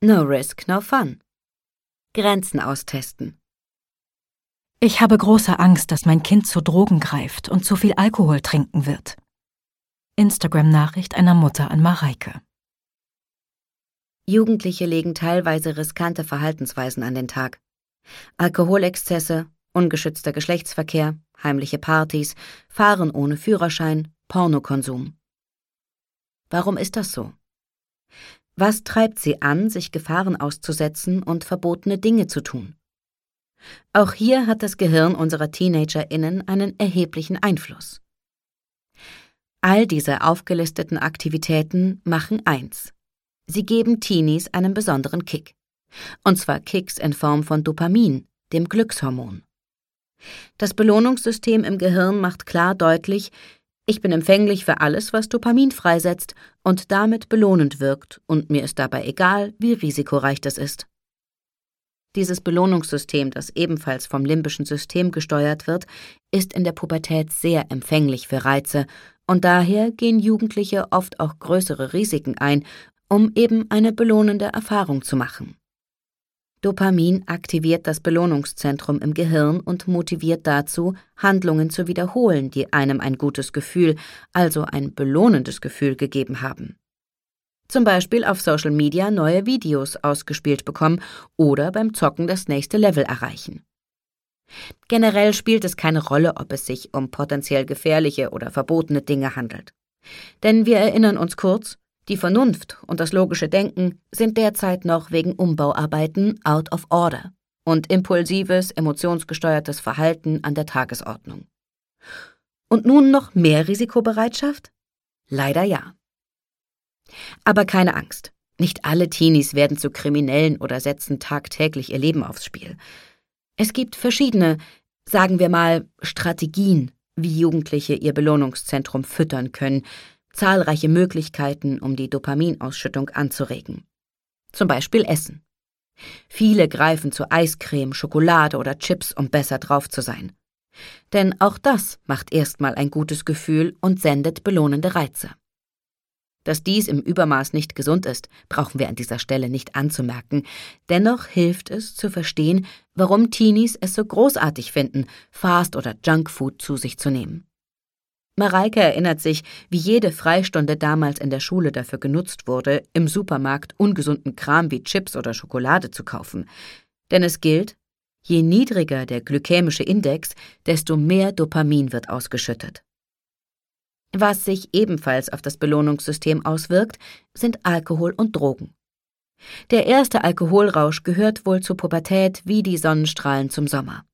No risk, no fun. Grenzen austesten. Ich habe große Angst, dass mein Kind zu Drogen greift und zu viel Alkohol trinken wird. Instagram-Nachricht einer Mutter an Mareike. Jugendliche legen teilweise riskante Verhaltensweisen an den Tag. Alkoholexzesse, ungeschützter Geschlechtsverkehr, heimliche Partys, Fahren ohne Führerschein, Pornokonsum. Warum ist das so? Was treibt sie an, sich Gefahren auszusetzen und verbotene Dinge zu tun? Auch hier hat das Gehirn unserer TeenagerInnen einen erheblichen Einfluss. All diese aufgelisteten Aktivitäten machen eins: Sie geben Teenies einen besonderen Kick. Und zwar Kicks in Form von Dopamin, dem Glückshormon. Das Belohnungssystem im Gehirn macht klar deutlich: Ich bin empfänglich für alles, was Dopamin freisetzt und damit belohnend wirkt, und mir ist dabei egal, wie risikoreich das ist. Dieses Belohnungssystem, das ebenfalls vom limbischen System gesteuert wird, ist in der Pubertät sehr empfänglich für Reize, und daher gehen Jugendliche oft auch größere Risiken ein, um eben eine belohnende Erfahrung zu machen. Dopamin aktiviert das Belohnungszentrum im Gehirn und motiviert dazu, Handlungen zu wiederholen, die einem ein gutes Gefühl, also ein belohnendes Gefühl gegeben haben. Zum Beispiel auf Social Media neue Videos ausgespielt bekommen oder beim Zocken das nächste Level erreichen. Generell spielt es keine Rolle, ob es sich um potenziell gefährliche oder verbotene Dinge handelt. Denn wir erinnern uns kurz: Die Vernunft und das logische Denken sind derzeit noch wegen Umbauarbeiten out of order und impulsives, emotionsgesteuertes Verhalten an der Tagesordnung. Und nun noch mehr Risikobereitschaft? Leider ja. Aber keine Angst, nicht alle Teenies werden zu Kriminellen oder setzen tagtäglich ihr Leben aufs Spiel. Es gibt verschiedene, sagen wir mal, Strategien, wie Jugendliche ihr Belohnungszentrum füttern können, zahlreiche Möglichkeiten, um die Dopaminausschüttung anzuregen. Zum Beispiel Essen. Viele greifen zu Eiscreme, Schokolade oder Chips, um besser drauf zu sein. Denn auch das macht erstmal ein gutes Gefühl und sendet belohnende Reize. Dass dies im Übermaß nicht gesund ist, brauchen wir an dieser Stelle nicht anzumerken. Dennoch hilft es, zu verstehen, warum Teenies es so großartig finden, Fast- oder Junkfood zu sich zu nehmen. Mareike erinnert sich, wie jede Freistunde damals in der Schule dafür genutzt wurde, im Supermarkt ungesunden Kram wie Chips oder Schokolade zu kaufen. Denn es gilt: Je niedriger der glykämische Index, desto mehr Dopamin wird ausgeschüttet. Was sich ebenfalls auf das Belohnungssystem auswirkt, sind Alkohol und Drogen. Der erste Alkoholrausch gehört wohl zur Pubertät wie die Sonnenstrahlen zum Sommer.